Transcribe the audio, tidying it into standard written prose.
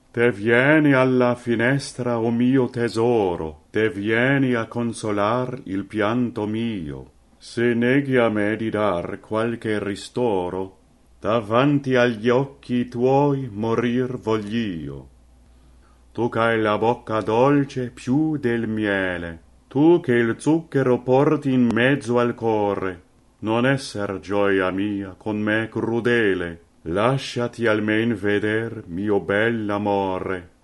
Te vieni alla finestra, o mio tesoro, te vieni a consolar il pianto mio. Se neghi a me di dar qualche ristoro, davanti agli occhi tuoi morir voglio. Tu c'hai la bocca dolce più del miele, tu che il zucchero porti in mezzo al core, non esser gioia mia con me crudele, lasciati almen veder mio bell'amore.